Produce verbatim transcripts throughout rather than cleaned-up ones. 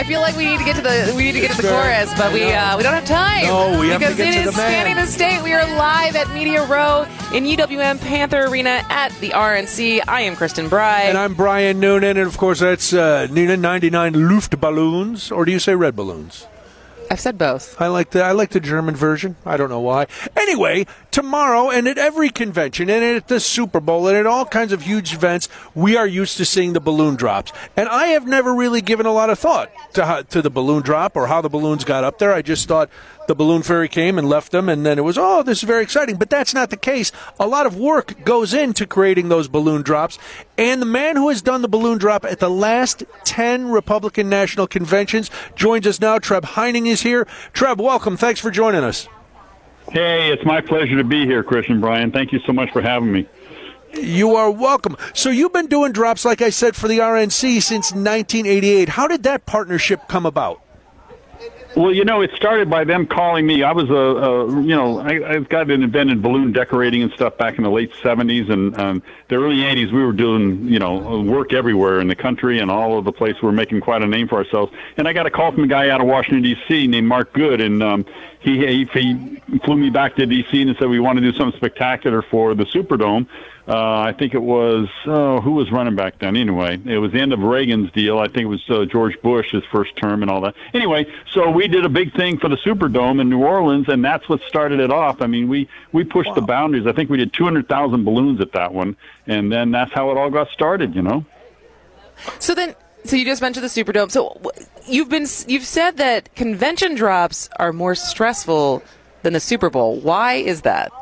feel like we need to get to the we need to get to the chorus, but we uh, we don't have time. No, we have to because get it to is the man. Spanning the State. We are live at Media Row in U W M Panther Arena at the R N C. I am Kristen Bry. And I'm Brian Noonan, and of course that's uh, Nina ninety-nine Luftballons, or do you say red balloons? I've said both. I like the I like the German version. I don't know why. Anyway, tomorrow and at every convention and at the Super Bowl and at all kinds of huge events, we are used to seeing the balloon drops. And I have never really given a lot of thought to how, to the balloon drop or how the balloons got up there. I just thought the balloon ferry came and left them, and then it was, oh, this is very exciting. But that's not the case. A lot of work goes into creating those balloon drops. And the man who has done the balloon drop at the last ten Republican National Conventions joins us now. Treb Heining is here. Treb, welcome. Thanks for joining us. Hey, it's my pleasure to be here, Christian Brian. Thank you so much for having me. You are welcome. So you've been doing drops, like I said, for the R N C since nineteen eighty-eight. How did that partnership come about? Well, you know, it started by them calling me. I was a, a you know, I, I've got an invented balloon decorating and stuff back in the late seventies and um, the early eighties. We were doing, you know, work everywhere in the country and all over the place. We were making quite a name for ourselves. And I got a call from a guy out of Washington, D C named Mark Good, and um, he, he he flew me back to D C and said we want to do something spectacular for the Superdome. Uh, I think it was, oh, who was running back then? Anyway, it was the end of Reagan's deal. I think it was uh, George Bush, his first term and all that. Anyway, so we did a big thing for the Superdome in New Orleans, and that's what started it off. I mean, we, we pushed wow. the boundaries. I think we did two hundred thousand balloons at that one, and then that's how it all got started, you know? So then, so you just mentioned the Superdome. So you've been, you've said that convention drops are more stressful than the Super Bowl. Why is that?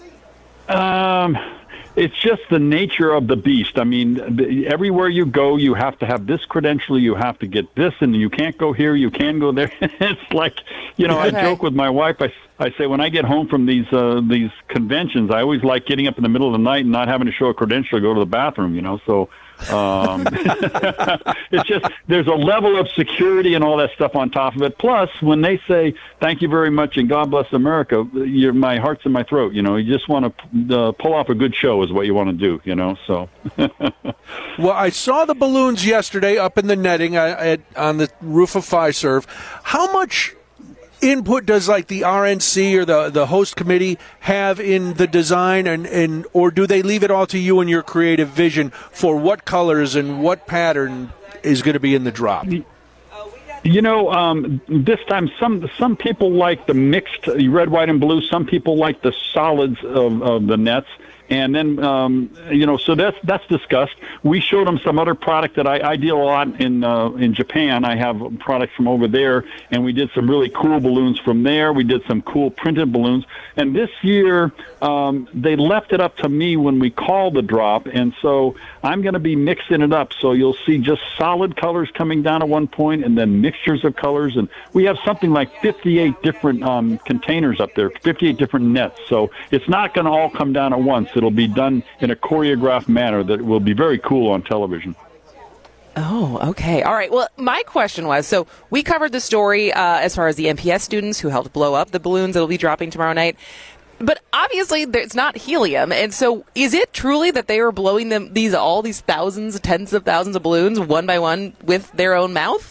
Um... It's just the nature of the beast. I mean, the, everywhere you go, you have to have this credential, you have to get this, and you can't go here, you can go there. It's like, you know, okay. I joke with my wife. I, I say when I get home from these uh, these conventions, I always like getting up in the middle of the night and not having to show a credential to go to the bathroom, you know, so... um, it's just there's a level of security and all that stuff on top of it. Plus, when they say thank you very much and God bless America, you're, my heart's in my throat. You know, you just want to uh, pull off a good show is what you want to do. You know, so. Well, I saw the balloons yesterday up in the netting uh, at, on the roof of Fiserv. How much input does like the R N C or the the host committee have in the design, and, and or do they leave it all to you and your creative vision for what colors and what pattern is going to be in the drop? You know, um, this time some some people like the mixed red, white, and blue. Some people like the solids of, of the nets. And then, um, you know, so that's that's discussed. We showed them some other product that I, I deal a lot in uh, in Japan. I have products from over there, and we did some really cool balloons from there. We did some cool printed balloons. And this year, um, they left it up to me when we called the drop, and so I'm going to be mixing it up. So you'll see just solid colors coming down at one point, and then mixtures of colors. And we have something like fifty-eight different um, containers up there, fifty-eight different nets. So it's not going to all come down at once. It'll be done in a choreographed manner that will be very cool on television. Oh, okay. All right. Well, my question was, so we covered the story uh, as far as the M P S students who helped blow up the balloons that will be dropping tomorrow night. But obviously, it's not helium. And so is it truly that they are blowing them these all these thousands, tens of thousands of balloons one by one with their own mouth?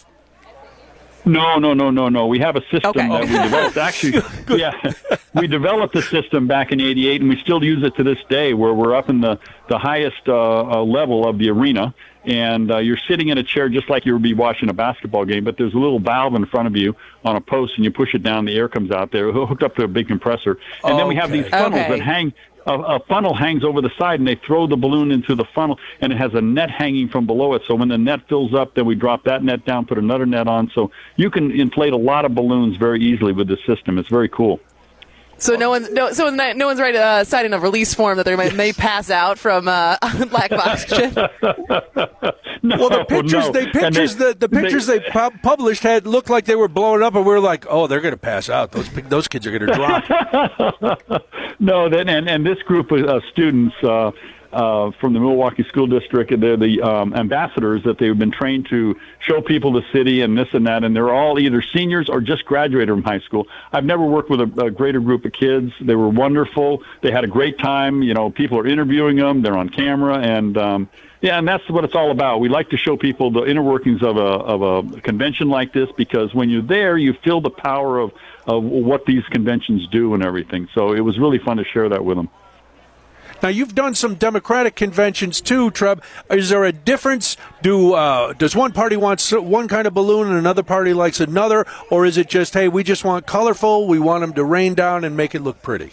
No, no, no, no, no. We have a system okay. that we developed. Actually, yeah, we developed the system back in eighty-eight, and we still use it to this day, where we're up in the the highest uh, uh, level of the arena, and uh, you're sitting in a chair just like you would be watching a basketball game. But there's a little valve in front of you on a post, and you push it down, the air comes out there, hooked up to a big compressor, and okay. then we have these funnels okay. that hang. A, a funnel hangs over the side, and they throw the balloon into the funnel, and it has a net hanging from below it. So when the net fills up, then we drop that net down, put another net on. So you can inflate a lot of balloons very easily with this system. It's very cool. So no one's no, so no one's right uh, signing a release form that they may, may pass out from uh, lack of oxygen. no, well, the pictures no. they pictures they, the, the pictures they, they pu- published had looked like they were blowing up, and we were like, oh, they're going to pass out. Those those kids are going to drop. no, then and, and this group of uh, students. Uh, uh, from the Milwaukee School District. They're the um, ambassadors that they've been trained to show people the city and this and that, and they're all either seniors or just graduated from high school. I've never worked with a, a greater group of kids. They were wonderful. They had a great time. You know, people are interviewing them. They're on camera, and um, yeah, and that's what it's all about. We like to show people the inner workings of a of a convention like this, because when you're there, you feel the power of of what these conventions do and everything. So it was really fun to share that with them. Now, you've done some Democratic conventions too, Treb. Is there a difference? Do uh, does one party want one kind of balloon and another party likes another, or is it just, hey, we just want colorful, we want them to rain down and make it look pretty?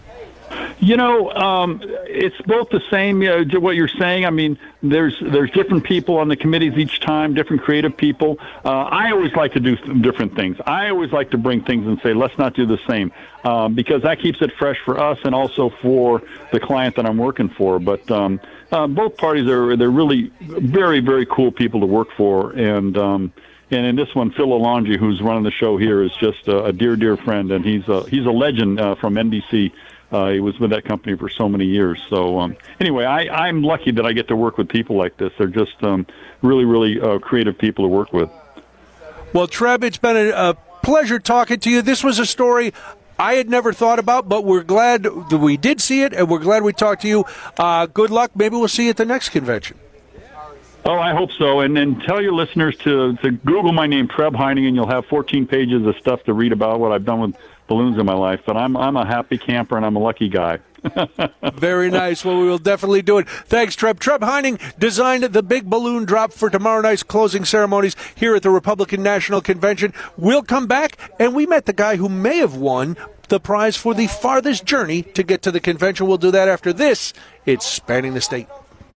You know, um, it's both the same. You know, what you're saying. I mean, there's there's different people on the committees each time, different creative people. Uh, I always like to do different things. I always like to bring things and say, let's not do the same, um, because that keeps it fresh for us and also for the client that I'm working for. But um, uh, both parties are they're really very very cool people to work for, and. Um, And in this one, Phil Alonji, who's running the show here, is just a, a dear, dear friend, and he's a he's a legend uh, from N B C. Uh, he was with that company for so many years. So um, anyway, I, I'm lucky that I get to work with people like this. They're just um, really, really uh, creative people to work with. Well, Treb, it's been a, a pleasure talking to you. This was a story I had never thought about, but we're glad that we did see it, and we're glad we talked to you. Uh, good luck. Maybe we'll see you at the next convention. Oh, I hope so. And then tell your listeners to, to Google my name, Treb Heining, and you'll have fourteen pages of stuff to read about what I've done with balloons in my life. But I'm I'm a happy camper, and I'm a lucky guy. Very nice. Well, we will definitely do it. Thanks, Treb. Treb Heining designed the big balloon drop for tomorrow night's closing ceremonies here at the Republican National Convention. We'll come back, and we met the guy who may have won the prize for the farthest journey to get to the convention. We'll do that after this. It's Spanning the State.